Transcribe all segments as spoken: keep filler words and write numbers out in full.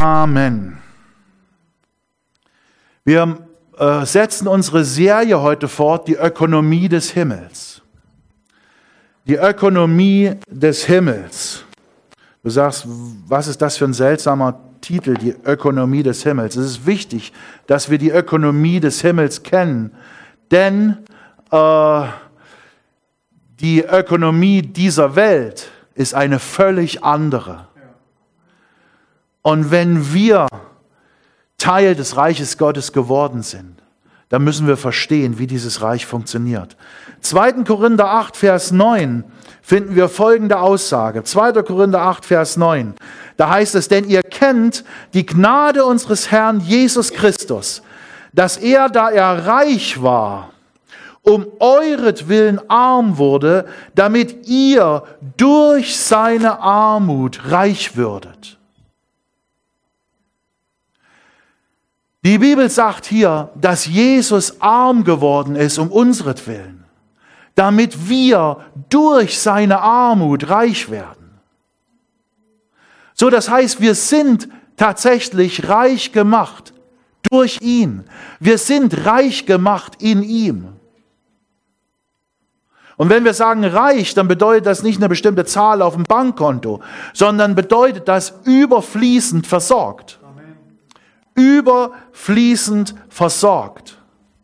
Amen. Wir äh, setzen unsere Serie heute fort, die Ökonomie des Himmels. Die Ökonomie des Himmels. Du sagst, was ist das für ein seltsamer Titel, die Ökonomie des Himmels? Es ist wichtig, dass wir die Ökonomie des Himmels kennen, denn äh, die Ökonomie dieser Welt ist eine völlig andere. Und wenn wir Teil des Reiches Gottes geworden sind, dann müssen wir verstehen, wie dieses Reich funktioniert. zweiter Korinther acht, Vers neun finden wir folgende Aussage. zweiter Korinther acht, Vers neun. Da heißt es, denn ihr kennt die Gnade unseres Herrn Jesus Christus, dass er, da er reich war, um euretwillen arm wurde, damit ihr durch seine Armut reich würdet. Die Bibel sagt hier, dass Jesus arm geworden ist um unseretwillen, damit wir durch seine Armut reich werden. So, das heißt, wir sind tatsächlich reich gemacht durch ihn. Wir sind reich gemacht in ihm. Und wenn wir sagen reich, dann bedeutet das nicht eine bestimmte Zahl auf dem Bankkonto, sondern bedeutet das überfließend versorgt. Amen. Überfließend versorgt.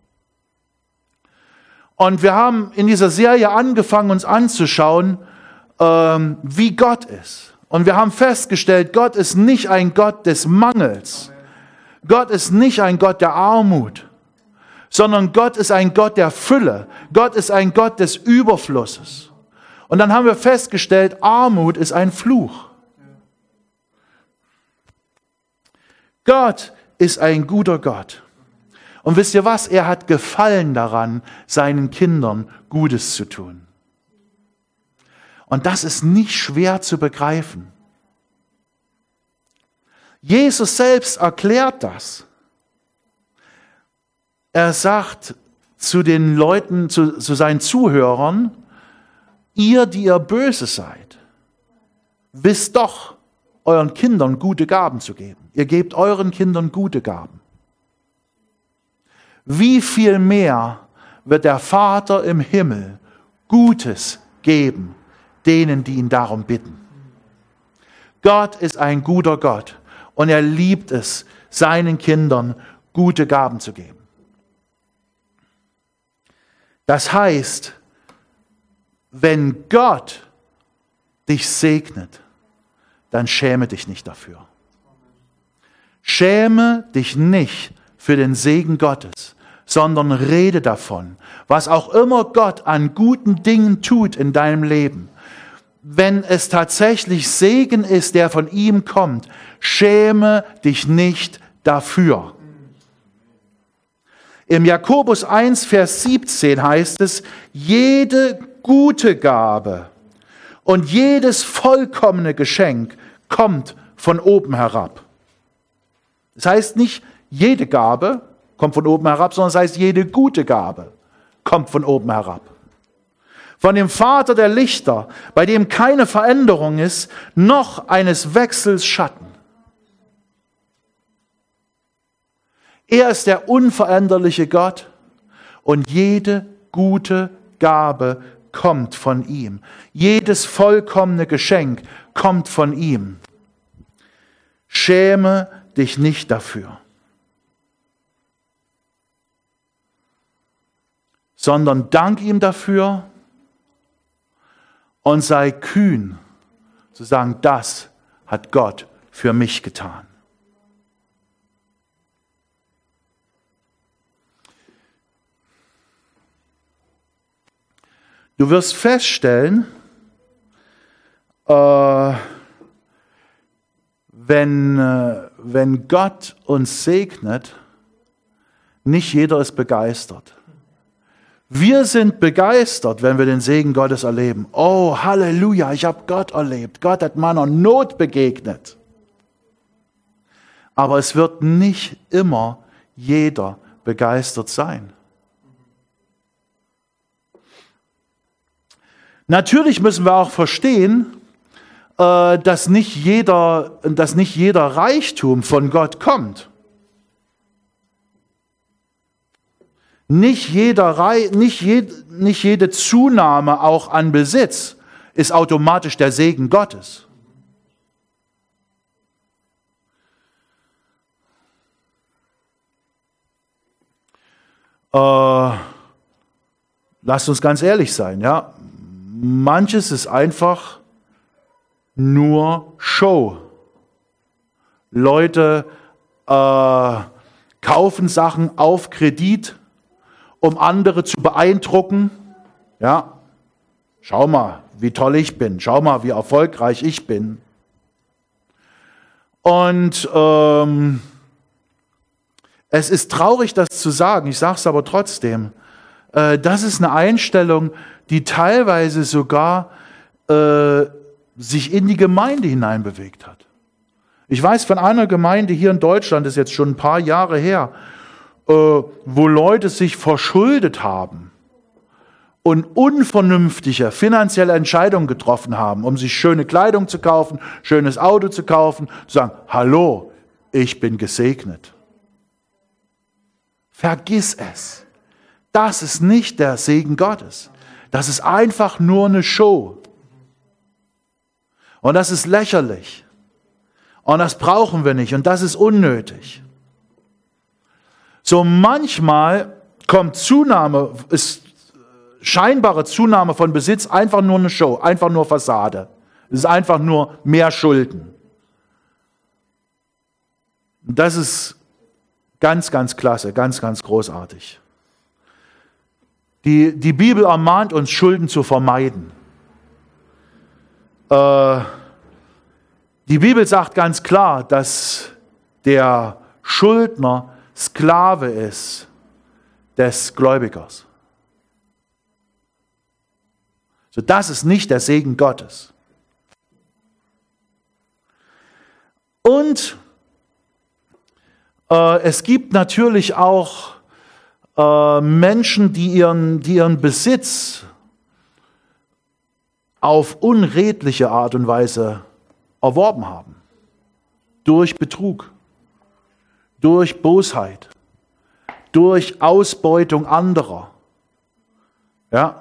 Und wir haben in dieser Serie angefangen, uns anzuschauen, ähm, wie Gott ist. Und wir haben festgestellt, Gott ist nicht ein Gott des Mangels. Amen. Gott ist nicht ein Gott der Armut, sondern Gott ist ein Gott der Fülle. Gott ist ein Gott des Überflusses. Und dann haben wir festgestellt, Armut ist ein Fluch. Gott ist ein guter Gott. Und wisst ihr was? Er hat Gefallen daran, seinen Kindern Gutes zu tun. Und das ist nicht schwer zu begreifen. Jesus selbst erklärt das. Er sagt zu den Leuten, zu, zu seinen Zuhörern, ihr, die ihr böse seid, wisst doch, euren Kindern gute Gaben zu geben. Ihr gebt euren Kindern gute Gaben. Wie viel mehr wird der Vater im Himmel Gutes geben, denen, die ihn darum bitten? Gott ist ein guter Gott und er liebt es, seinen Kindern gute Gaben zu geben. Das heißt, wenn Gott dich segnet, dann schäme dich nicht dafür. Schäme dich nicht für den Segen Gottes, sondern rede davon, was auch immer Gott an guten Dingen tut in deinem Leben. Wenn es tatsächlich Segen ist, der von ihm kommt, schäme dich nicht dafür. Im Jakobus eins, Vers siebzehn heißt es, jede gute Gabe und jedes vollkommene Geschenk kommt von oben herab. Das heißt nicht, jede Gabe kommt von oben herab, sondern es heißt, jede gute Gabe kommt von oben herab. Von dem Vater der Lichter, bei dem keine Veränderung ist, noch eines Wechsels Schatten. Er ist der unveränderliche Gott und jede gute Gabe kommt von ihm. Jedes vollkommene Geschenk kommt von ihm. Schäme dich nicht dafür, sondern dank ihm dafür und sei kühn zu sagen, das hat Gott für mich getan. Du wirst feststellen, äh, wenn, äh, wenn Gott uns segnet, nicht jeder ist begeistert. Wir sind begeistert, wenn wir den Segen Gottes erleben. Oh, Halleluja, ich habe Gott erlebt. Gott hat meiner Not begegnet. Aber es wird nicht immer jeder begeistert sein. Natürlich müssen wir auch verstehen, äh, dass nicht jeder, dass nicht jeder Reichtum von Gott kommt. Nicht, jeder, nicht, jede, nicht jede Zunahme auch an Besitz ist automatisch der Segen Gottes. Äh, lasst uns ganz ehrlich sein, ja. Manches ist einfach nur Show. Leute äh, kaufen Sachen auf Kredit, um andere zu beeindrucken. Ja, schau mal, wie toll ich bin. Schau mal, wie erfolgreich ich bin. Und ähm, es ist traurig, das zu sagen. Ich sage es aber trotzdem. Äh, das ist eine Einstellung, die teilweise sogar äh, sich in die Gemeinde hineinbewegt hat. Ich weiß von einer Gemeinde hier in Deutschland, das ist jetzt schon ein paar Jahre her, wo Leute sich verschuldet haben und unvernünftige finanzielle Entscheidungen getroffen haben, um sich schöne Kleidung zu kaufen, schönes Auto zu kaufen, zu sagen, hallo, ich bin gesegnet. Vergiss es. Das ist nicht der Segen Gottes. Das ist einfach nur eine Show. Und das ist lächerlich. Und das brauchen wir nicht. Und das ist unnötig. So manchmal kommt Zunahme, ist scheinbare Zunahme von Besitz einfach nur eine Show, einfach nur Fassade. Es ist einfach nur mehr Schulden. Das ist ganz, ganz klasse, ganz, ganz großartig. Die, die Bibel ermahnt uns, Schulden zu vermeiden. Äh, die Bibel sagt ganz klar, dass der Schuldner Sklave ist des Gläubigers. So, das ist nicht der Segen Gottes. Und äh, es gibt natürlich auch äh, Menschen, die ihren, die ihren Besitz auf unredliche Art und Weise erworben haben. Durch Betrug. Durch Bosheit, durch Ausbeutung anderer. Ja?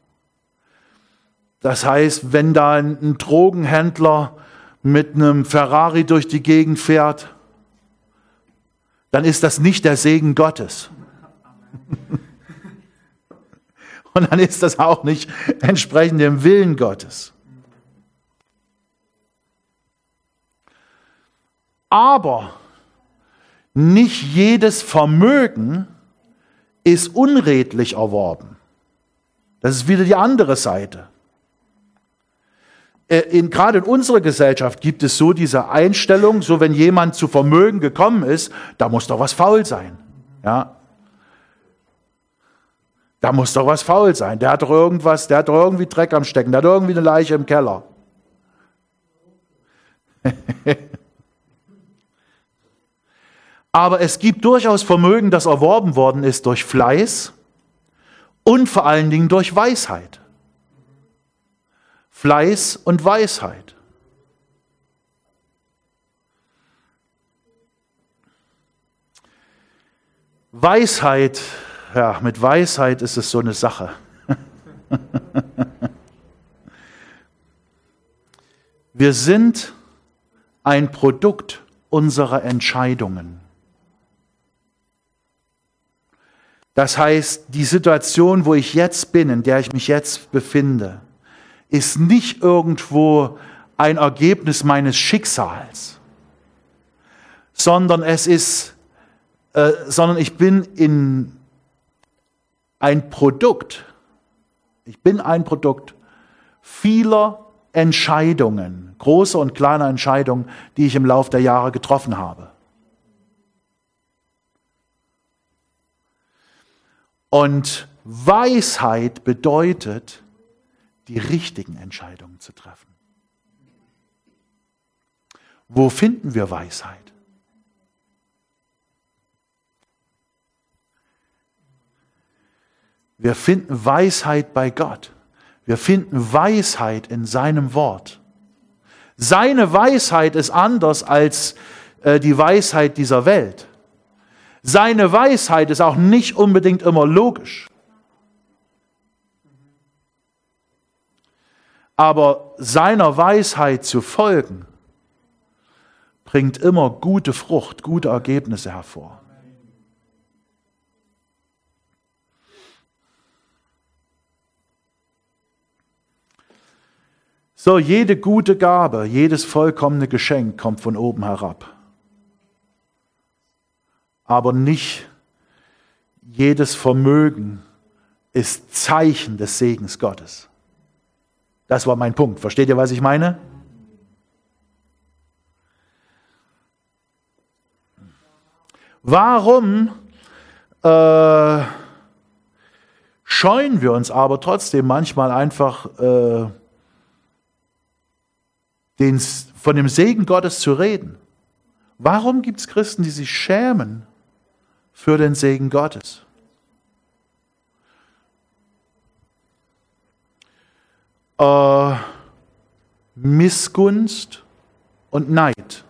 Das heißt, wenn da ein, ein Drogenhändler mit einem Ferrari durch die Gegend fährt, dann ist das nicht der Segen Gottes. Und dann ist das auch nicht entsprechend dem Willen Gottes. Aber nicht jedes Vermögen ist unredlich erworben. Das ist wieder die andere Seite. In, gerade in unserer Gesellschaft gibt es so diese Einstellung, so wenn jemand zu Vermögen gekommen ist, da muss doch was faul sein. Ja? Da muss doch was faul sein. Der hat doch irgendwas, der hat doch irgendwie Dreck am Stecken, der hat irgendwie eine Leiche im Keller. Aber es gibt durchaus Vermögen, das erworben worden ist durch Fleiß und vor allen Dingen durch Weisheit. Fleiß und Weisheit. Weisheit, ja, mit Weisheit ist es so eine Sache. Wir sind ein Produkt unserer Entscheidungen. Das heißt, die Situation, wo ich jetzt bin, in der ich mich jetzt befinde, ist nicht irgendwo ein Ergebnis meines Schicksals, sondern es ist, äh, sondern ich bin in ein Produkt. Ich bin ein Produkt vieler Entscheidungen, große und kleine Entscheidungen, die ich im Laufe der Jahre getroffen habe. Und Weisheit bedeutet, die richtigen Entscheidungen zu treffen. Wo finden wir Weisheit? Wir finden Weisheit bei Gott. Wir finden Weisheit in seinem Wort. Seine Weisheit ist anders als äh, die Weisheit dieser Welt. Seine Weisheit ist auch nicht unbedingt immer logisch. Aber seiner Weisheit zu folgen, bringt immer gute Frucht, gute Ergebnisse hervor. So, jede gute Gabe, jedes vollkommene Geschenk kommt von oben herab. Aber nicht jedes Vermögen ist Zeichen des Segens Gottes. Das war mein Punkt. Versteht ihr, was ich meine? Warum äh, scheuen wir uns aber trotzdem manchmal einfach, äh, den, von dem Segen Gottes zu reden? Warum gibt es Christen, die sich schämen für den Segen Gottes? Äh, Missgunst und Neid.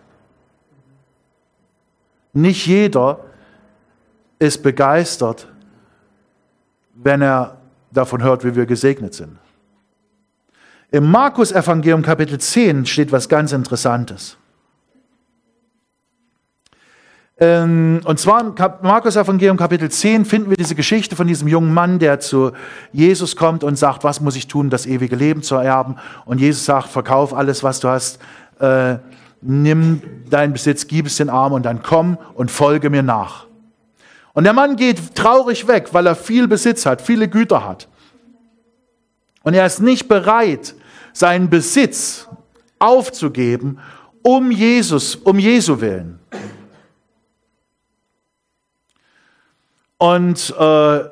Nicht jeder ist begeistert, wenn er davon hört, wie wir gesegnet sind. Im Markus-Evangelium Kapitel zehn steht was ganz Interessantes. Und zwar im Markus-Evangelium Kapitel zehn finden wir diese Geschichte von diesem jungen Mann, der zu Jesus kommt und sagt, was muss ich tun, das ewige Leben zu ererben? Und Jesus sagt, verkauf alles, was du hast, äh, nimm deinen Besitz, gib es den Armen und dann komm und folge mir nach. Und der Mann geht traurig weg, weil er viel Besitz hat, viele Güter hat. Und er ist nicht bereit, seinen Besitz aufzugeben, um Jesus, um Jesu willen. Und äh,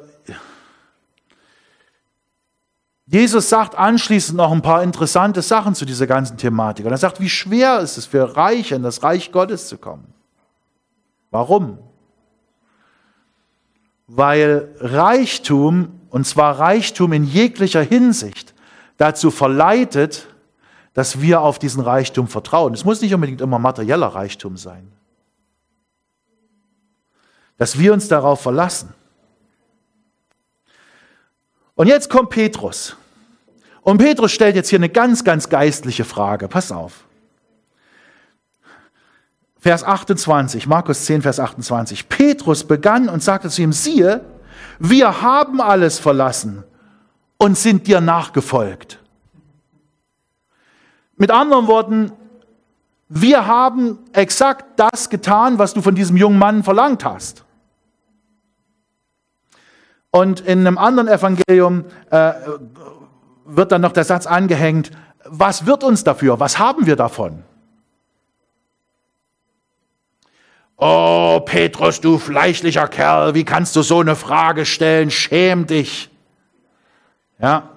Jesus sagt anschließend noch ein paar interessante Sachen zu dieser ganzen Thematik. Und er sagt, wie schwer ist es für Reiche, in das Reich Gottes zu kommen. Warum? Weil Reichtum, und zwar Reichtum in jeglicher Hinsicht, dazu verleitet, dass wir auf diesen Reichtum vertrauen. Es muss nicht unbedingt immer materieller Reichtum sein. Dass wir uns darauf verlassen. Und jetzt kommt Petrus. Und Petrus stellt jetzt hier eine ganz, ganz geistliche Frage. Pass auf. Vers achtundzwanzig, Markus zehn, Vers achtundzwanzig. Petrus begann und sagte zu ihm, siehe, wir haben alles verlassen und sind dir nachgefolgt. Mit anderen Worten, wir haben exakt das getan, was du von diesem jungen Mann verlangt hast. Und in einem anderen Evangelium äh, wird dann noch der Satz angehängt, was wird uns dafür? Was haben wir davon? Oh, Petrus, du fleischlicher Kerl, wie kannst du so eine Frage stellen? Schäm dich. Ja.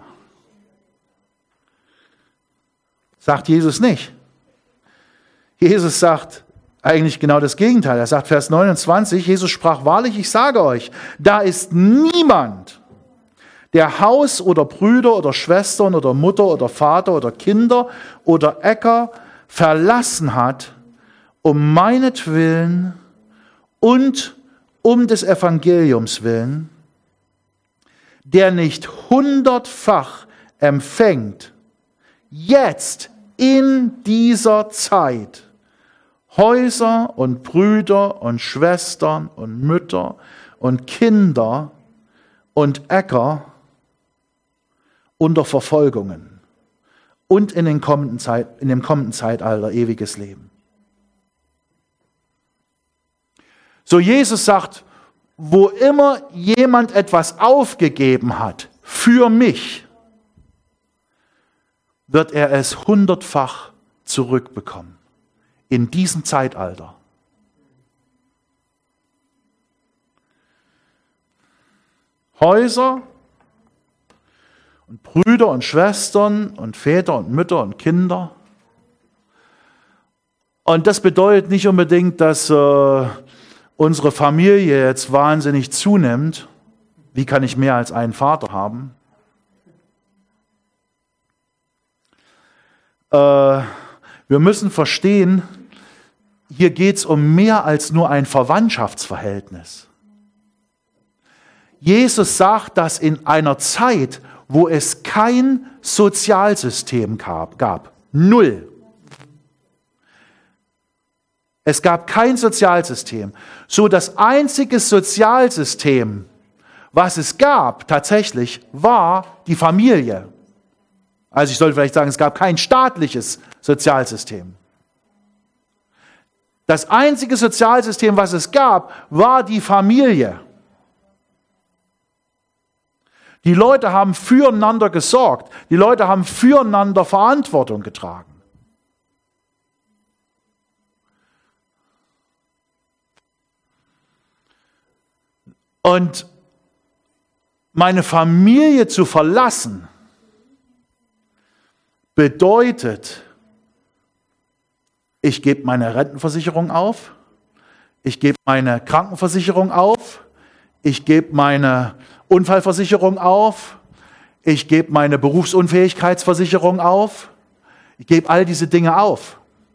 Sagt Jesus nicht. Jesus sagt eigentlich genau das Gegenteil. Er sagt, Vers neunundzwanzig, Jesus sprach, wahrlich, ich sage euch, da ist niemand, der Haus oder Brüder oder Schwestern oder Mutter oder Vater oder Kinder oder Äcker verlassen hat, um meinetwillen und um des Evangeliums willen, der nicht hundertfach empfängt, jetzt in dieser Zeit, Häuser und Brüder und Schwestern und Mütter und Kinder und Äcker unter Verfolgungen und in, den kommenden Zeit, in dem kommenden Zeitalter ewiges Leben. So Jesus sagt, wo immer jemand etwas aufgegeben hat für mich, wird er es hundertfach zurückbekommen. In diesem Zeitalter. Häuser und Brüder und Schwestern und Väter und Mütter und Kinder. Und das bedeutet nicht unbedingt, dass äh, unsere Familie jetzt wahnsinnig zunimmt. Wie kann ich mehr als einen Vater haben? Äh, Wir müssen verstehen, hier geht es um mehr als nur ein Verwandtschaftsverhältnis. Jesus sagt, dass in einer Zeit, wo es kein Sozialsystem gab, gab null. Es gab kein Sozialsystem. So das einzige Sozialsystem, was es gab tatsächlich, war die Familie. Also ich sollte vielleicht sagen, es gab kein staatliches Sozialsystem. Das einzige Sozialsystem, was es gab, war die Familie. Die Leute haben füreinander gesorgt. Die Leute haben füreinander Verantwortung getragen. Und meine Familie zu verlassen, bedeutet, ich gebe meine Rentenversicherung auf, ich gebe meine Krankenversicherung auf, ich gebe meine Unfallversicherung auf, ich gebe meine Berufsunfähigkeitsversicherung auf, ich gebe all diese Dinge auf.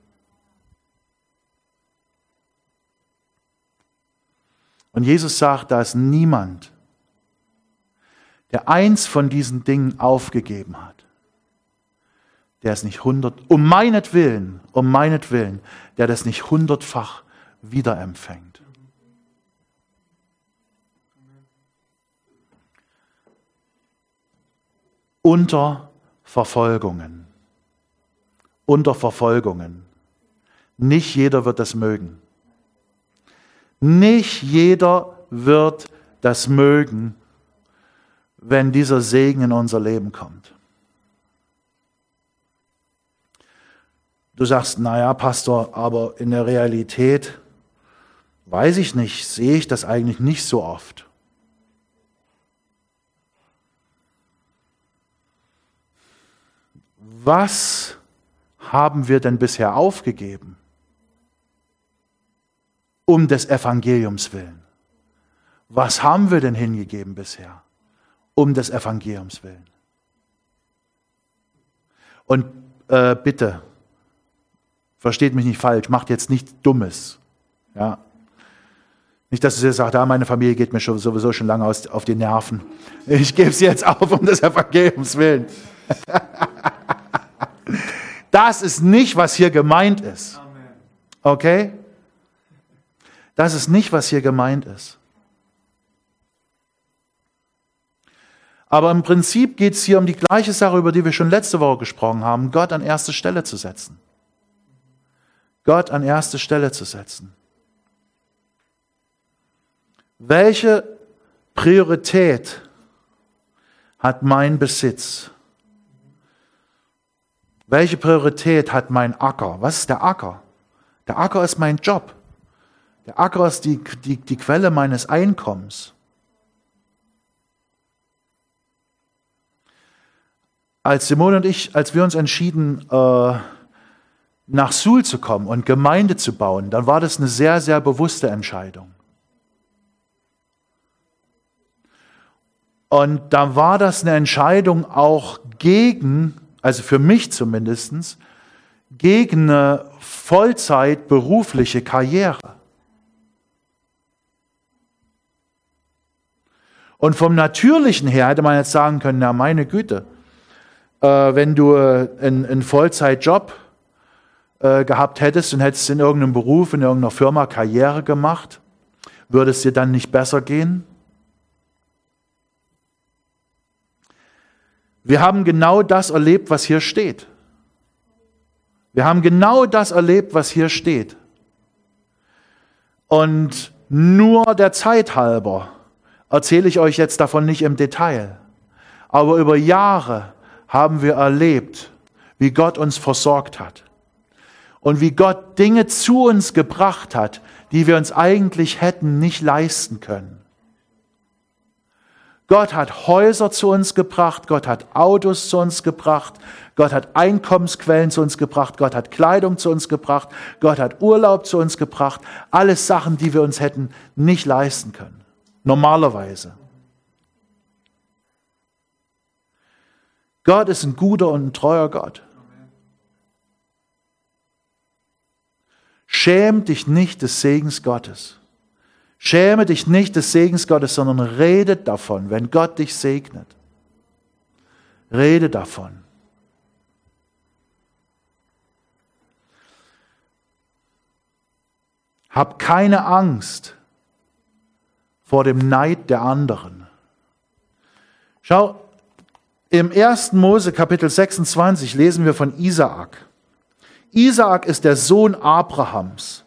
Und Jesus sagt, da ist niemand, der eins von diesen Dingen aufgegeben hat, der es nicht hundert, um meinetwillen, um meinetwillen, der das nicht hundertfach wiederempfängt. Unter Verfolgungen. Unter Verfolgungen. Nicht jeder wird das mögen. Nicht jeder wird das mögen, wenn dieser Segen in unser Leben kommt. Du sagst, naja, Pastor, aber in der Realität weiß ich nicht, sehe ich das eigentlich nicht so oft. Was haben wir denn bisher aufgegeben? Um des Evangeliums willen. Was haben wir denn hingegeben bisher? Um des Evangeliums willen. Und äh, bitte, versteht mich nicht falsch, macht jetzt nichts Dummes. Ja? Nicht, dass ihr sagt, ah, meine Familie geht mir schon, sowieso schon lange aus, auf die Nerven. Ich gebe es jetzt auf, um des Evangeliums willen. Das ist nicht, was hier gemeint ist. Okay? Das ist nicht, was hier gemeint ist. Aber im Prinzip geht es hier um die gleiche Sache, über die wir schon letzte Woche gesprochen haben, Gott an erste Stelle zu setzen. Gott an erste Stelle zu setzen. Welche Priorität hat mein Besitz? Welche Priorität hat mein Acker? Was ist der Acker? Der Acker ist mein Job. Der Acker ist die, die, die Quelle meines Einkommens. Als Simone und ich, als wir uns entschieden, äh, nach Suhl zu kommen und Gemeinde zu bauen, dann war das eine sehr, sehr bewusste Entscheidung. Und da war das eine Entscheidung auch gegen, also für mich zumindest, gegen eine Vollzeit berufliche Karriere. Und vom Natürlichen her hätte man jetzt sagen können, na meine Güte, äh, wenn du einen, einen Vollzeitjob äh, gehabt hättest und hättest in irgendeinem Beruf, in irgendeiner Firma Karriere gemacht, würde es dir dann nicht besser gehen? Wir haben genau das erlebt, was hier steht. Wir haben genau das erlebt, was hier steht. Und nur der Zeit halber erzähle ich euch jetzt davon nicht im Detail. Aber über Jahre haben wir erlebt, wie Gott uns versorgt hat. Und wie Gott Dinge zu uns gebracht hat, die wir uns eigentlich hätten nicht leisten können. Gott hat Häuser zu uns gebracht, Gott hat Autos zu uns gebracht, Gott hat Einkommensquellen zu uns gebracht, Gott hat Kleidung zu uns gebracht, Gott hat Urlaub zu uns gebracht. Alles Sachen, die wir uns hätten nicht leisten können. Normalerweise. Gott ist ein guter und ein treuer Gott. Schäm dich nicht des Segens Gottes. Schäme dich nicht des Segens Gottes, sondern rede davon, wenn Gott dich segnet. Rede davon. Hab keine Angst vor dem Neid der anderen. Schau, im ersten Mose Kapitel sechsundzwanzig lesen wir von Isaak. Isaak ist der Sohn Abrahams.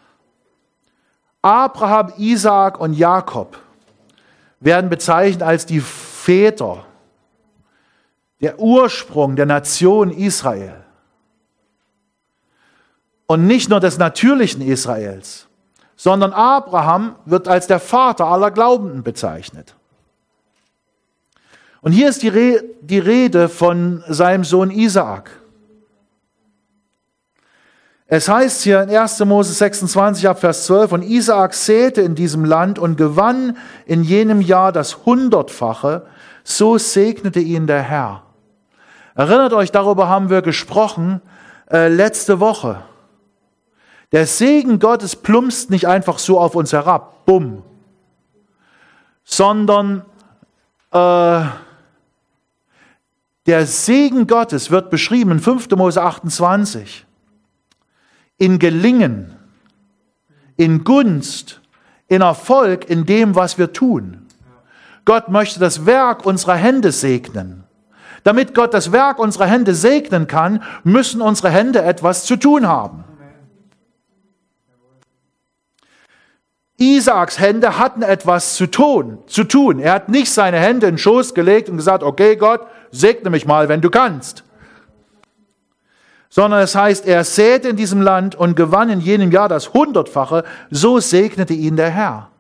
Abraham, Isaak und Jakob werden bezeichnet als die Väter, der Ursprung der Nation Israel. Und nicht nur des natürlichen Israels, sondern Abraham wird als der Vater aller Glaubenden bezeichnet. Und hier ist die, Re- die Rede von seinem Sohn Isaak. Es heißt hier in erster Mose sechsundzwanzig ab Vers zwölf, und Isaak säte in diesem Land und gewann in jenem Jahr das Hundertfache, so segnete ihn der Herr. Erinnert euch, darüber haben wir gesprochen äh, letzte Woche. Der Segen Gottes plumpst nicht einfach so auf uns herab, bumm, sondern äh, der Segen Gottes wird beschrieben in fünfter Mose achtundzwanzig. In Gelingen, in Gunst, in Erfolg, in dem, was wir tun. Gott möchte das Werk unserer Hände segnen. Damit Gott das Werk unserer Hände segnen kann, müssen unsere Hände etwas zu tun haben. Isaaks Hände hatten etwas zu tun, zu tun. Er hat nicht seine Hände in den Schoß gelegt und gesagt, okay Gott, segne mich mal, wenn du kannst. Sondern es heißt, er säte in diesem Land und gewann in jenem Jahr das Hundertfache, so segnete ihn der Herr.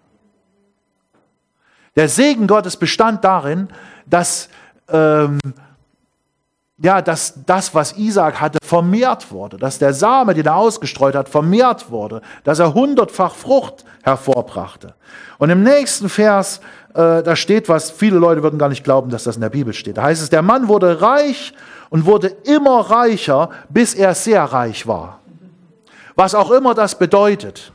Der Segen Gottes bestand darin, dass, ähm, ja, dass das, was Isaak hatte, vermehrt wurde, dass der Same, den er ausgestreut hat, vermehrt wurde, dass er hundertfach Frucht hervorbrachte. Und im nächsten Vers, äh, da steht was, viele Leute würden gar nicht glauben, dass das in der Bibel steht. Da heißt es, der Mann wurde reich und wurde immer reicher, bis er sehr reich war. Was auch immer das bedeutet.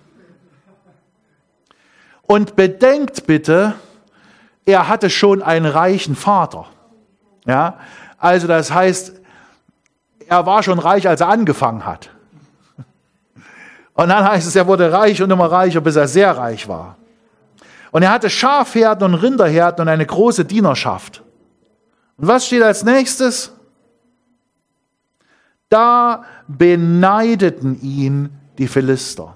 Und bedenkt bitte, er hatte schon einen reichen Vater. Ja, also das heißt, er war schon reich, als er angefangen hat. Und dann heißt es, er wurde reich und immer reicher, bis er sehr reich war. Und er hatte Schafherden und Rinderherden und eine große Dienerschaft. Und was steht als nächstes? Da beneideten ihn die Philister.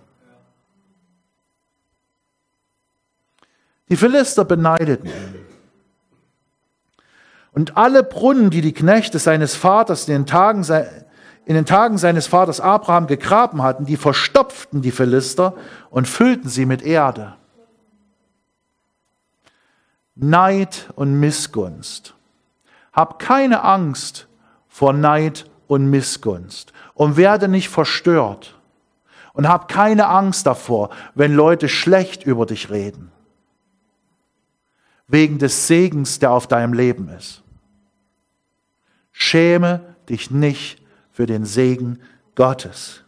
Die Philister beneideten ihn. Und alle Brunnen, die die Knechte seines Vaters in den Tagen, in den Tagen seines Vaters Abraham gegraben hatten, die verstopften die Philister und füllten sie mit Erde. Neid und Missgunst. Hab keine Angst vor Neid und Missgunst und werde nicht verstört. Und hab keine Angst davor, wenn Leute schlecht über dich reden. Wegen des Segens, der auf deinem Leben ist. Schäme dich nicht für den Segen Gottes.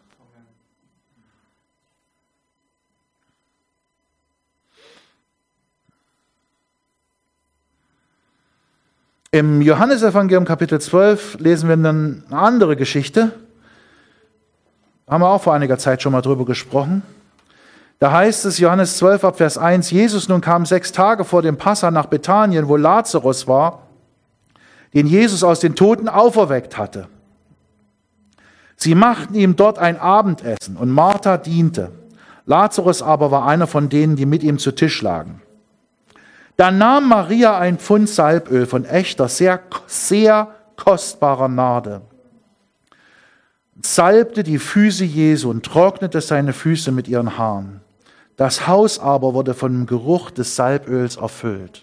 Im Johannesevangelium Kapitel zwölf lesen wir dann eine andere Geschichte. Da haben wir auch vor einiger Zeit schon mal drüber gesprochen. Da heißt es, Johannes zwölf, ab Vers eins, Jesus nun kam sechs Tage vor dem Passa nach Bethanien, wo Lazarus war, den Jesus aus den Toten auferweckt hatte. Sie machten ihm dort ein Abendessen und Martha diente. Lazarus aber war einer von denen, die mit ihm zu Tisch lagen. Da nahm Maria ein Pfund Salböl von echter, sehr, sehr kostbarer Narde, salbte die Füße Jesu und trocknete seine Füße mit ihren Haaren. Das Haus aber wurde von dem Geruch des Salböls erfüllt.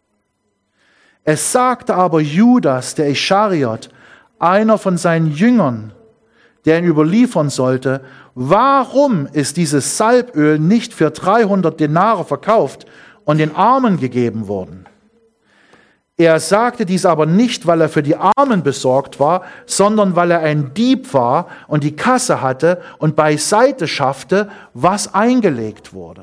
Es sagte aber Judas, der Ischariot, einer von seinen Jüngern, der ihn überliefern sollte, warum ist dieses Salböl nicht für dreihundert Denare verkauft und den Armen gegeben worden? Er sagte dies aber nicht, weil er für die Armen besorgt war, sondern weil er ein Dieb war und die Kasse hatte und beiseite schaffte, was eingelegt wurde.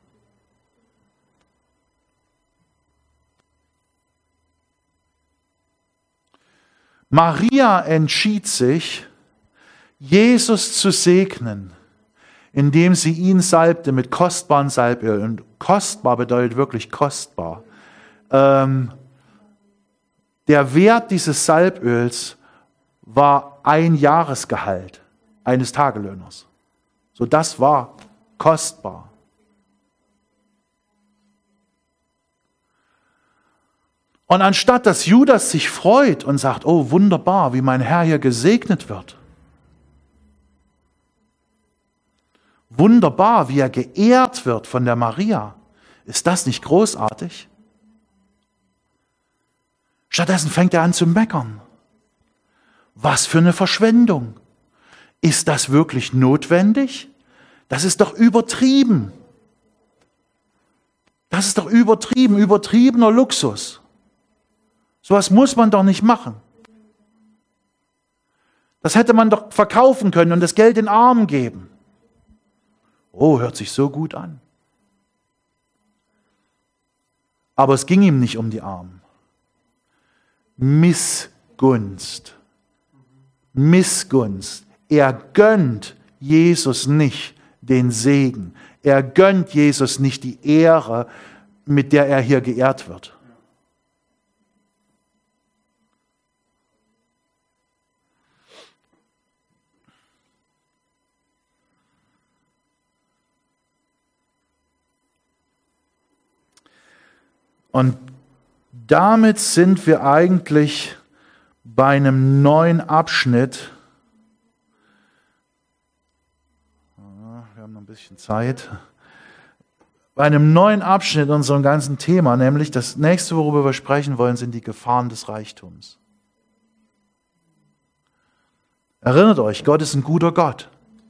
Maria entschied sich, Jesus zu segnen, indem sie ihn salbte mit kostbaren Salböl. Und kostbar bedeutet wirklich kostbar. Ähm, der Wert dieses Salböls war ein Jahresgehalt eines Tagelöhners. So, das war kostbar. Und anstatt dass Judas sich freut und sagt, oh wunderbar, wie mein Herr hier gesegnet wird, wunderbar, wie er geehrt wird von der Maria, ist das nicht großartig? Stattdessen fängt er an zu meckern. Was für eine Verschwendung. Ist das wirklich notwendig? Das ist doch übertrieben. Das ist doch übertrieben, übertriebener Luxus. Sowas muss man doch nicht machen. Das hätte man doch verkaufen können und das Geld den Armen geben. Oh, hört sich so gut an. Aber es ging ihm nicht um die Armen. Missgunst. Missgunst. Er gönnt Jesus nicht den Segen. Er gönnt Jesus nicht die Ehre, mit der er hier geehrt wird. Und damit sind wir eigentlich bei einem neuen Abschnitt. Wir haben noch ein bisschen Zeit. Bei einem neuen Abschnitt in unserem ganzen Thema, nämlich das nächste, worüber wir sprechen wollen, sind die Gefahren des Reichtums. Erinnert euch, Gott ist ein guter Gott.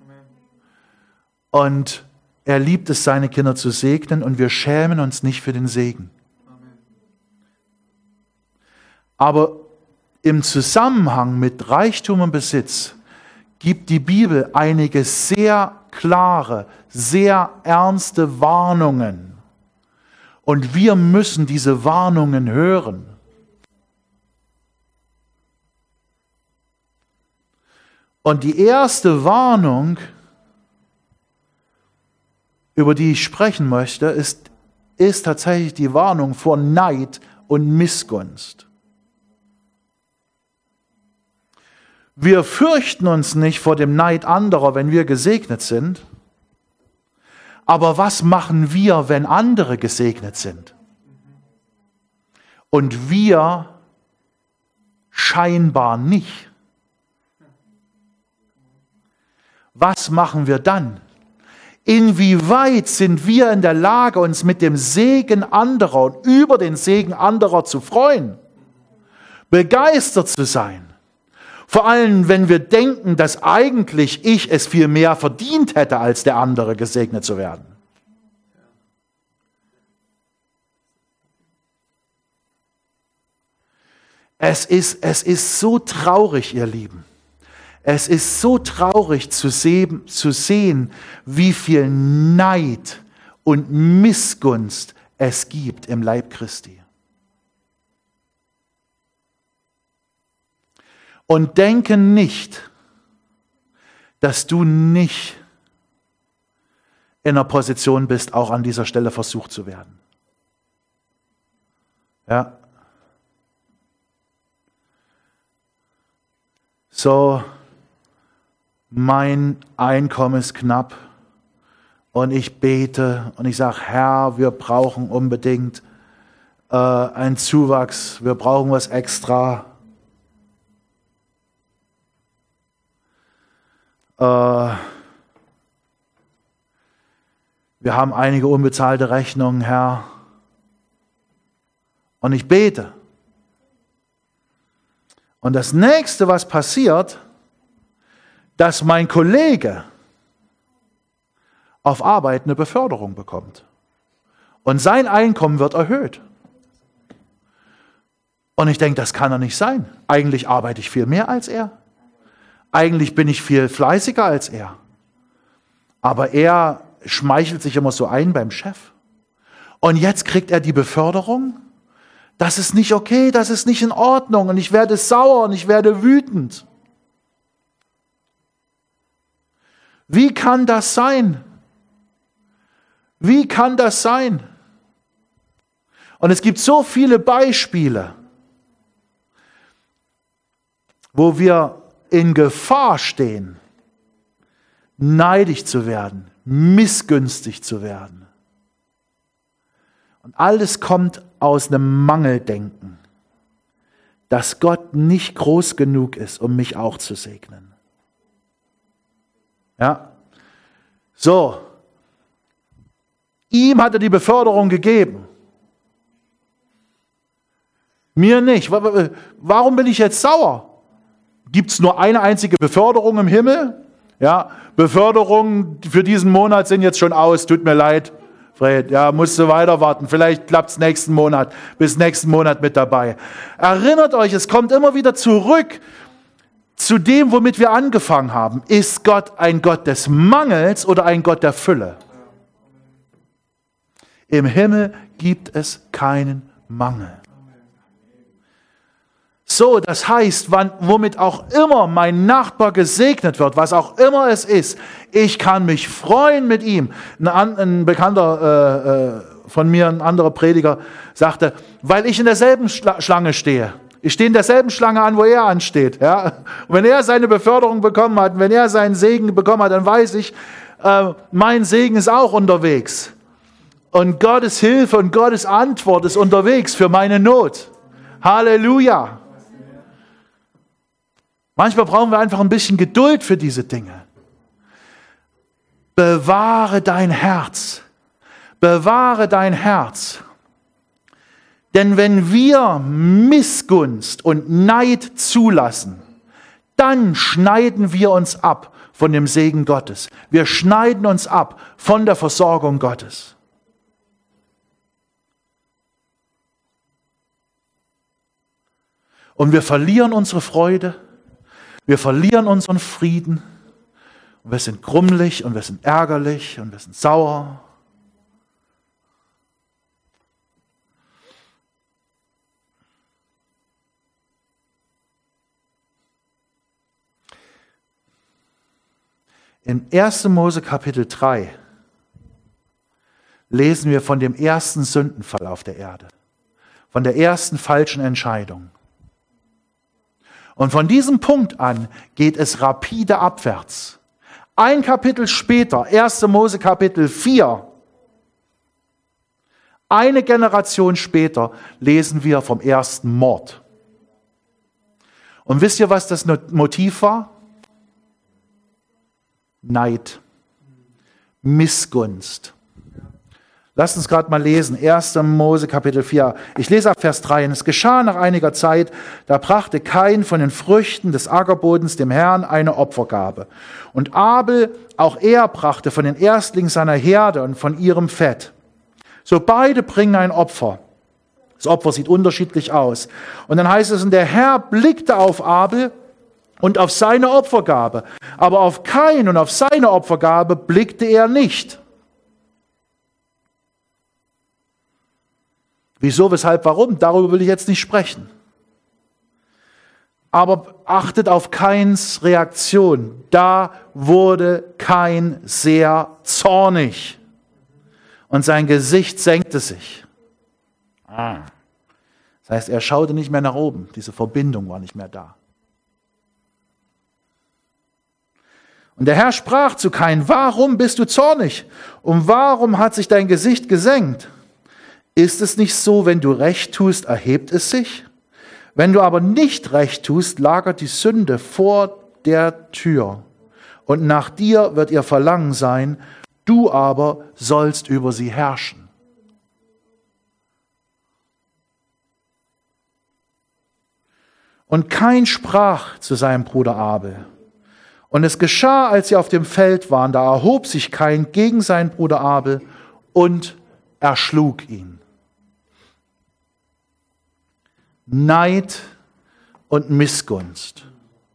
Und er liebt es, seine Kinder zu segnen, und wir schämen uns nicht für den Segen. Aber im Zusammenhang mit Reichtum und Besitz gibt die Bibel einige sehr klare, sehr ernste Warnungen. Und wir müssen diese Warnungen hören. Und die erste Warnung, über die ich sprechen möchte, ist, ist tatsächlich die Warnung vor Neid und Missgunst. Wir fürchten uns nicht vor dem Neid anderer, wenn wir gesegnet sind. Aber was machen wir, wenn andere gesegnet sind? Und wir scheinbar nicht. Was machen wir dann? Inwieweit sind wir in der Lage, uns mit dem Segen anderer und über den Segen anderer zu freuen? Begeistert zu sein? Vor allem, wenn wir denken, dass eigentlich ich es viel mehr verdient hätte, als der andere gesegnet zu werden. Es ist, es ist so traurig, ihr Lieben. Es ist so traurig zu sehen, zu sehen, wie viel Neid und Missgunst es gibt im Leib Christi. Und denke nicht, dass du nicht in einer Position bist, auch an dieser Stelle versucht zu werden. Ja. So, mein Einkommen ist knapp und ich bete und ich sage, Herr, wir brauchen unbedingt äh, einen Zuwachs, wir brauchen was extra. Wir haben einige unbezahlte Rechnungen, Herr. Und ich bete. Und das nächste, was passiert, dass mein Kollege auf Arbeit eine Beförderung bekommt. Und sein Einkommen wird erhöht. Und ich denke, das kann doch nicht sein. Eigentlich arbeite ich viel mehr als er. Eigentlich bin ich viel fleißiger als er. Aber er schmeichelt sich immer so ein beim Chef. Und jetzt kriegt er die Beförderung. Das ist nicht okay, das ist nicht in Ordnung. Und ich werde sauer und ich werde wütend. Wie kann das sein? Wie kann das sein? Und es gibt so viele Beispiele, wo wir in Gefahr stehen, neidisch zu werden, missgünstig zu werden. Und alles kommt aus einem Mangeldenken, dass Gott nicht groß genug ist, um mich auch zu segnen. Ja, so. Ihm hat er die Beförderung gegeben. Mir nicht. Warum bin ich jetzt sauer? Gibt es nur eine einzige Beförderung im Himmel? Ja, Beförderungen für diesen Monat sind jetzt schon aus. Tut mir leid, Fred. Ja, musst du weiter warten. Vielleicht klappt es nächsten Monat. Bis nächsten Monat mit dabei. Erinnert euch, es kommt immer wieder zurück zu dem, womit wir angefangen haben. Ist Gott ein Gott des Mangels oder ein Gott der Fülle? Im Himmel gibt es keinen Mangel. So, das heißt, wann, womit auch immer mein Nachbar gesegnet wird, was auch immer es ist, ich kann mich freuen mit ihm. Ein, ein Bekannter äh, von mir, ein anderer Prediger, sagte, weil ich in derselben Schla- Schlange stehe. Ich stehe in derselben Schlange an, wo er ansteht. Ja? Und wenn er seine Beförderung bekommen hat, wenn er seinen Segen bekommen hat, dann weiß ich, äh, mein Segen ist auch unterwegs. Und Gottes Hilfe und Gottes Antwort ist unterwegs für meine Not. Halleluja! Manchmal brauchen wir einfach ein bisschen Geduld für diese Dinge. Bewahre dein Herz. Bewahre dein Herz. Denn wenn wir Missgunst und Neid zulassen, dann schneiden wir uns ab von dem Segen Gottes. Wir schneiden uns ab von der Versorgung Gottes. Und wir verlieren unsere Freude. Wir verlieren unseren Frieden und wir sind grummelig und wir sind ärgerlich und wir sind sauer. Im ersten Mose Kapitel drei lesen wir von dem ersten Sündenfall auf der Erde, von der ersten falschen Entscheidung. Und von diesem Punkt an geht es rapide abwärts. Ein Kapitel später, erster Mose Kapitel vier, eine Generation später lesen wir vom ersten Mord. Und wisst ihr, was das Motiv war? Neid, Missgunst. Lasst uns gerade mal lesen, erster Mose Kapitel vier. Ich lese ab Vers drei. Und es geschah nach einiger Zeit, da brachte Kain von den Früchten des Ackerbodens dem Herrn eine Opfergabe. Und Abel, auch er brachte von den Erstlingen seiner Herde und von ihrem Fett. So beide bringen ein Opfer. Das Opfer sieht unterschiedlich aus. Und dann heißt es, und der Herr blickte auf Abel und auf seine Opfergabe. Aber auf Kain und auf seine Opfergabe blickte er nicht. Wieso, weshalb, warum? Darüber will ich jetzt nicht sprechen. Aber achtet auf Kains Reaktion. Da wurde Kain sehr zornig. Und sein Gesicht senkte sich. Ah. Das heißt, er schaute nicht mehr nach oben. Diese Verbindung war nicht mehr da. Und der Herr sprach zu Kain, warum bist du zornig? Und warum hat sich dein Gesicht gesenkt? Ist es nicht so, wenn du Recht tust, erhebt es sich? Wenn du aber nicht Recht tust, lagert die Sünde vor der Tür. Und nach dir wird ihr Verlangen sein, du aber sollst über sie herrschen. Und Kain sprach zu seinem Bruder Abel. Und es geschah, als sie auf dem Feld waren, da erhob sich Kain gegen seinen Bruder Abel und erschlug ihn. Neid und Missgunst.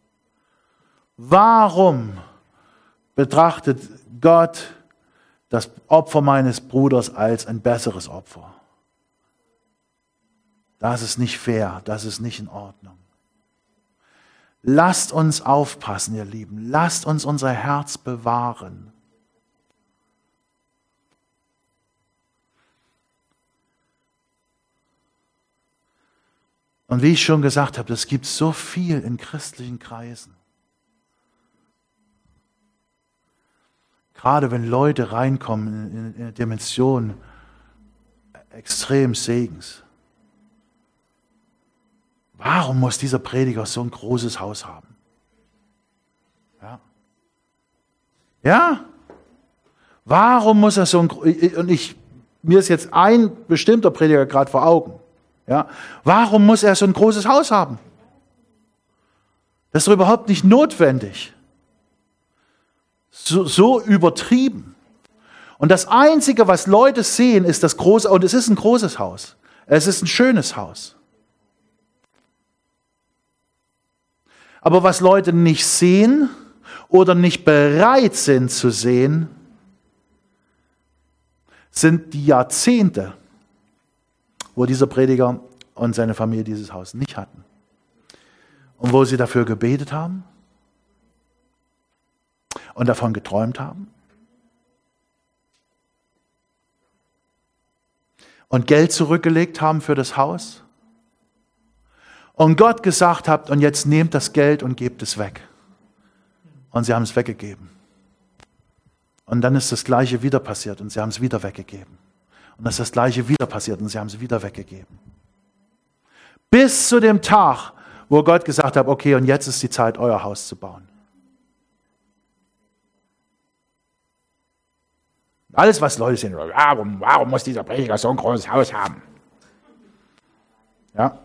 Warum betrachtet Gott das Opfer meines Bruders als ein besseres Opfer? Das ist nicht fair, das ist nicht in Ordnung. Lasst uns aufpassen, ihr Lieben. Lasst uns unser Herz bewahren. Und wie ich schon gesagt habe, es gibt so viel in christlichen Kreisen. Gerade wenn Leute reinkommen in eine Dimension extrem Segens. Warum muss dieser Prediger so ein großes Haus haben? Ja. Ja? Warum muss er so ein und ich mir ist jetzt ein bestimmter Prediger gerade vor Augen. Ja? Warum muss er so ein großes Haus haben? Das ist doch überhaupt nicht notwendig. So, so übertrieben. Und das Einzige, was Leute sehen, ist das große, und es ist ein großes Haus. Es ist ein schönes Haus. Aber was Leute nicht sehen oder nicht bereit sind zu sehen, sind die Jahrzehnte, wo dieser Prediger und seine Familie dieses Haus nicht hatten. Und wo sie dafür gebetet haben und davon geträumt haben und Geld zurückgelegt haben für das Haus. Und Gott gesagt hat, und jetzt nehmt das Geld und gebt es weg. Und sie haben es weggegeben. Und dann ist das Gleiche wieder passiert und sie haben es wieder weggegeben. Und dann ist das Gleiche wieder passiert und sie haben es wieder weggegeben. Bis zu dem Tag, wo Gott gesagt hat, okay, und jetzt ist die Zeit, euer Haus zu bauen. Alles, was Leute sehen, warum, warum muss dieser Prediger so ein großes Haus haben? Ja.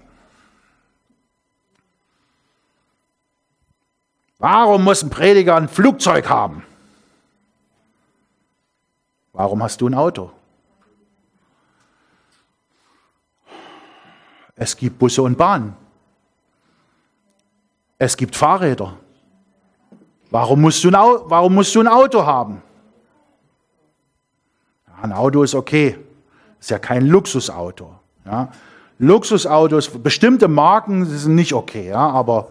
Warum muss ein Prediger ein Flugzeug haben? Warum hast du ein Auto? Es gibt Busse und Bahnen. Es gibt Fahrräder. Warum musst du ein Auto, warum musst du ein Auto haben? Ja, ein Auto ist okay. Ist ja kein Luxusauto. Ja. Luxusautos, bestimmte Marken sind nicht okay, ja, aber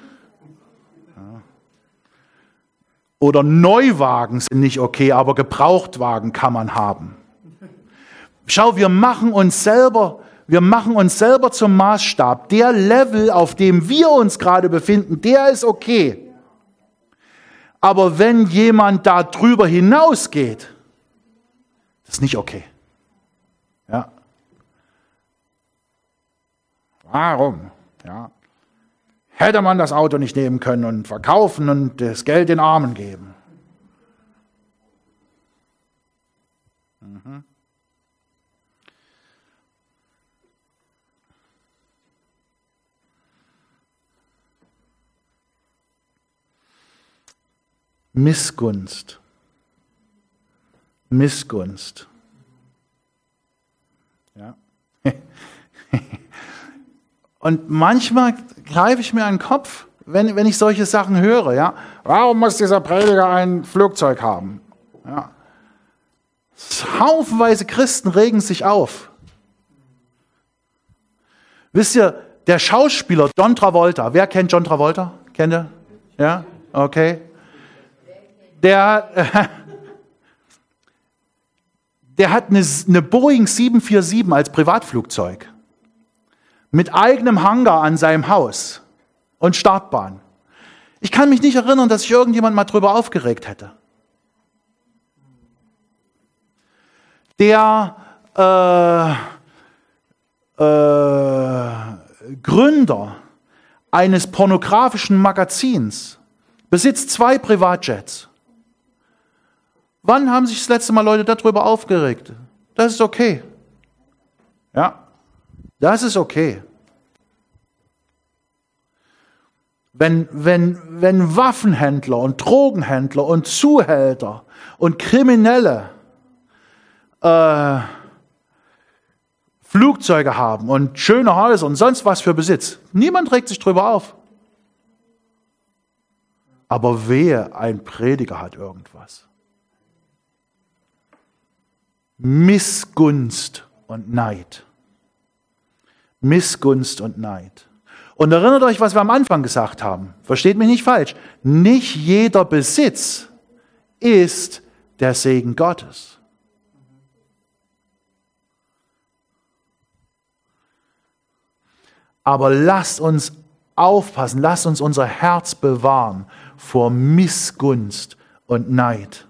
oder Neuwagen sind nicht okay, aber Gebrauchtwagen kann man haben. Schau, wir machen uns selber, wir machen uns selber zum Maßstab. Der Level, auf dem wir uns gerade befinden, der ist okay. Aber wenn jemand da drüber hinausgeht, das ist nicht okay. Ja. Warum? Ja. Hätte man das Auto nicht nehmen können und verkaufen und das Geld den Armen geben. Mhm. Missgunst. Missgunst. Ja. Und manchmal greife ich mir an den Kopf, wenn, wenn ich solche Sachen höre. Ja? Warum muss dieser Prediger ein Flugzeug haben? Ja. Haufenweise Christen regen sich auf. Wisst ihr, der Schauspieler John Travolta, wer kennt John Travolta? Kennt ihr? Ja? Okay. Der, äh, der hat eine, eine Boeing sieben vier sieben als Privatflugzeug. Mit eigenem Hangar an seinem Haus und Startbahn. Ich kann mich nicht erinnern, dass sich irgendjemand mal drüber aufgeregt hätte. Der äh, äh, Gründer eines pornografischen Magazins besitzt zwei Privatjets. Wann haben sich das letzte Mal Leute darüber aufgeregt? Das ist okay. Ja. Das ist okay. Wenn, wenn, wenn Waffenhändler und Drogenhändler und Zuhälter und Kriminelle äh, Flugzeuge haben und schöne Häuser und sonst was für Besitz. Niemand regt sich drüber auf. Aber wehe, ein Prediger hat irgendwas. Missgunst und Neid. Missgunst und Neid. Und erinnert euch, was wir am Anfang gesagt haben. Versteht mich nicht falsch. Nicht jeder Besitz ist der Segen Gottes. Aber lasst uns aufpassen, lasst uns unser Herz bewahren vor Missgunst und Neid.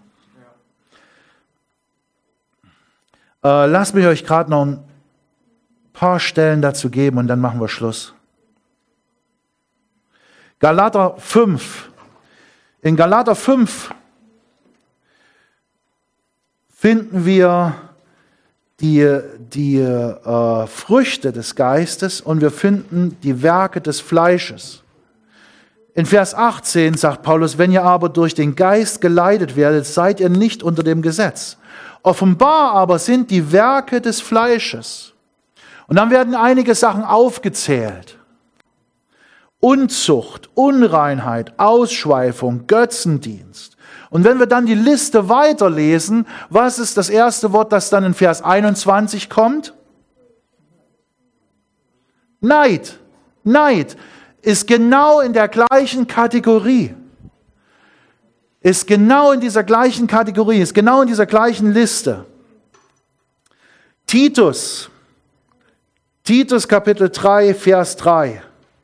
Äh, lasst mich euch gerade noch ein paar Stellen dazu geben und dann machen wir Schluss. Galater fünf. In Galater fünf finden wir die, die äh, Früchte des Geistes und wir finden die Werke des Fleisches. In Vers achtzehn sagt Paulus, wenn ihr aber durch den Geist geleitet werdet, seid ihr nicht unter dem Gesetz. Offenbar aber sind die Werke des Fleisches. Und dann werden einige Sachen aufgezählt. Unzucht, Unreinheit, Ausschweifung, Götzendienst. Und wenn wir dann die Liste weiterlesen, was ist das erste Wort, das dann in Vers einundzwanzig kommt? Neid. Neid ist genau in der gleichen Kategorie. Ist genau in dieser gleichen Kategorie, ist genau in dieser gleichen Liste. Titus. Titus Kapitel drei, Vers drei.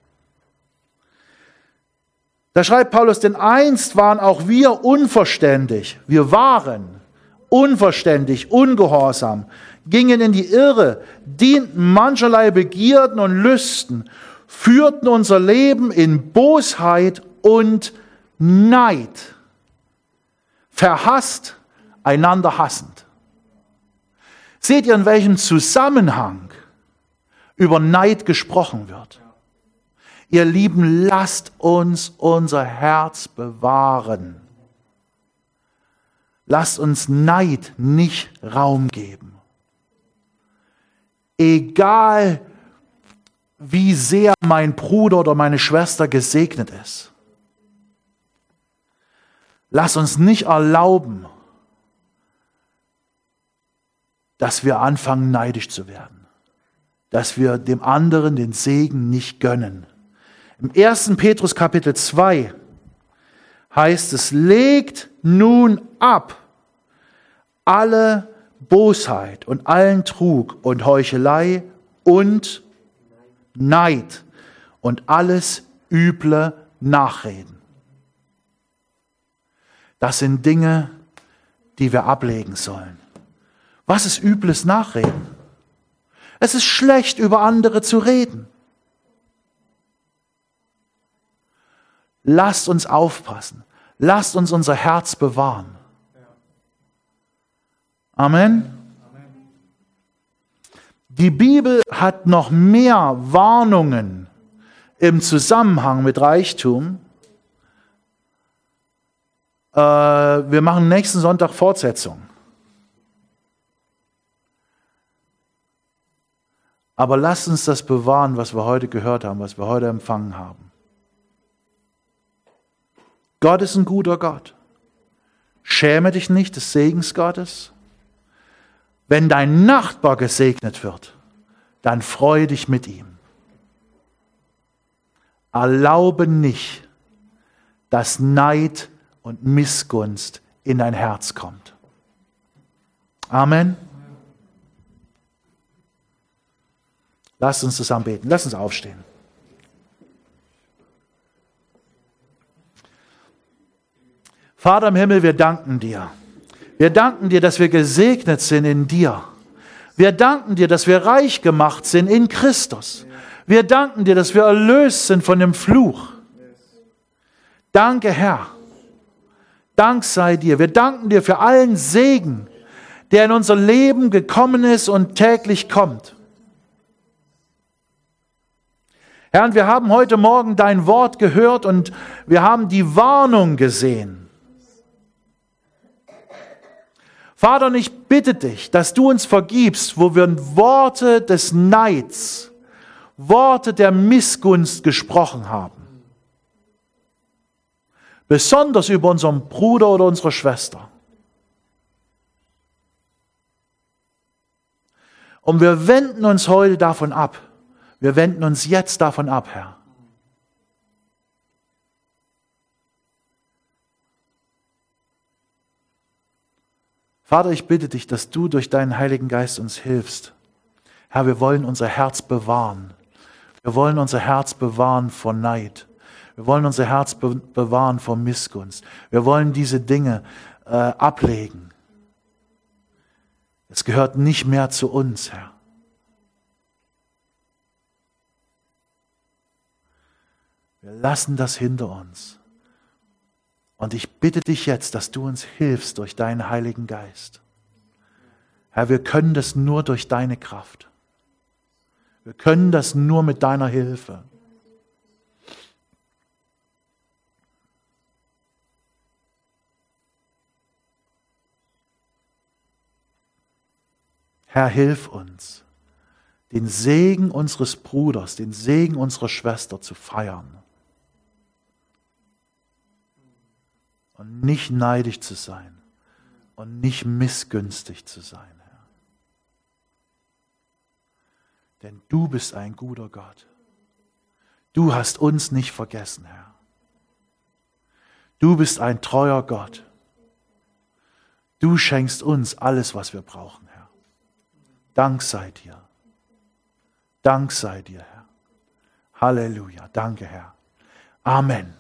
Da schreibt Paulus, denn einst waren auch wir unverständig. Wir waren unverständig, ungehorsam, gingen in die Irre, dienten mancherlei Begierden und Lüsten, führten unser Leben in Bosheit und Neid, verhasst, einander hassend. Seht ihr, in welchem Zusammenhang über Neid gesprochen wird? Ihr Lieben, lasst uns unser Herz bewahren. Lasst uns Neid nicht Raum geben. Egal, wie sehr mein Bruder oder meine Schwester gesegnet ist. Lasst uns nicht erlauben, dass wir anfangen, neidisch zu werden. Dass wir dem anderen den Segen nicht gönnen. Im ersten Petrus Kapitel zwei heißt es, legt nun ab alle Bosheit und allen Trug und Heuchelei und Neid und alles üble Nachreden. Das sind Dinge, die wir ablegen sollen. Was ist übles Nachreden? Es ist schlecht, über andere zu reden. Lasst uns aufpassen. Lasst uns unser Herz bewahren. Amen. Die Bibel hat noch mehr Warnungen im Zusammenhang mit Reichtum. Äh, wir machen nächsten Sonntag Fortsetzung. Aber lasst uns das bewahren, was wir heute gehört haben, was wir heute empfangen haben. Gott ist ein guter Gott. Schäme dich nicht des Segens Gottes. Wenn dein Nachbar gesegnet wird, dann freue dich mit ihm. Erlaube nicht, dass Neid und Missgunst in dein Herz kommt. Amen. Lasst uns zusammen beten. Lasst uns aufstehen. Vater im Himmel, wir danken dir. Wir danken dir, dass wir gesegnet sind in dir. Wir danken dir, dass wir reich gemacht sind in Christus. Wir danken dir, dass wir erlöst sind von dem Fluch. Danke, Herr. Dank sei dir. Wir danken dir für allen Segen, der in unser Leben gekommen ist und täglich kommt. Herr, und wir haben heute Morgen dein Wort gehört und wir haben die Warnung gesehen. Vater, und ich bitte dich, dass du uns vergibst, wo wir Worte des Neids, Worte der Missgunst gesprochen haben. Besonders über unseren Bruder oder unsere Schwester. Und wir wenden uns heute davon ab. Wir wenden uns jetzt davon ab, Herr. Vater, ich bitte dich, dass du durch deinen Heiligen Geist uns hilfst. Herr, wir wollen unser Herz bewahren. Wir wollen unser Herz bewahren vor Neid. Wir wollen unser Herz be- bewahren vor Missgunst. Wir wollen diese Dinge äh, ablegen. Es gehört nicht mehr zu uns, Herr. Wir lassen das hinter uns. Und ich bitte dich jetzt, dass du uns hilfst durch deinen Heiligen Geist. Herr, wir können das nur durch deine Kraft. Wir können das nur mit deiner Hilfe. Herr, hilf uns, den Segen unseres Bruders, den Segen unserer Schwester zu feiern. Und nicht neidisch zu sein und nicht missgünstig zu sein, Herr. Denn du bist ein guter Gott. Du hast uns nicht vergessen, Herr. Du bist ein treuer Gott. Du schenkst uns alles, was wir brauchen, Herr. Dank sei dir. Dank sei dir, Herr. Halleluja. Danke, Herr. Amen.